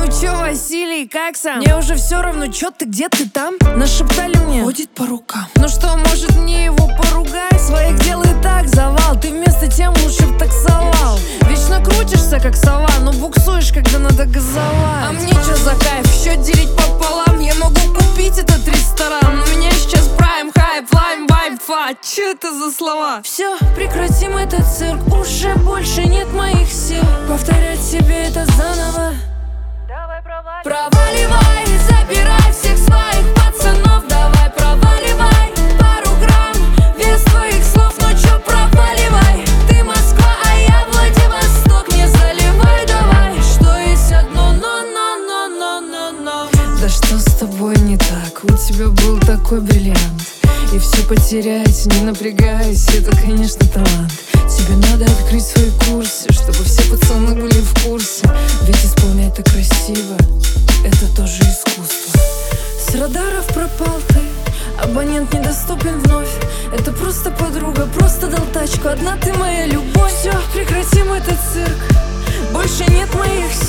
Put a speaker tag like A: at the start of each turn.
A: чё, Василий, как сам? Мне уже все равно, чё ты, где ты там? Нашептали мне, ходит по рукам. Ну что, может мне его поругать? Своих дел и так завал, ты вместо тем лучше б таксовал. Вечно крутишься, как сова, но буксуешь, когда надо газовать. А мне чё за кайф, счет делить пополам? Я могу купить этот ресторан. У меня сейчас прайм, хайп, лайм, вайб, фа. Чё это за слова? Все, прекратим этот цирк, уже больше нет моих сил повторять себе это заново. Проваливай, забирай всех своих пацанов. Давай, проваливай, пару грамм, вес твоих слов, ну чё, проваливай. Ты Москва, а я Владивосток, не заливай давай. Что есть одно но. Да что с тобой не так? У тебя был такой бриллиант, и все потерять, не напрягаясь, это, конечно, талант. Тебе надо открыть свои курсы, чтобы все пацаны были в курсе. Ведь исполнять так красиво — это тоже искусство. С радаров пропал ты, абонент недоступен вновь. Это просто подруга, просто дал тачку, одна ты моя любовь. Все, прекратим этот цирк, больше нет моих сил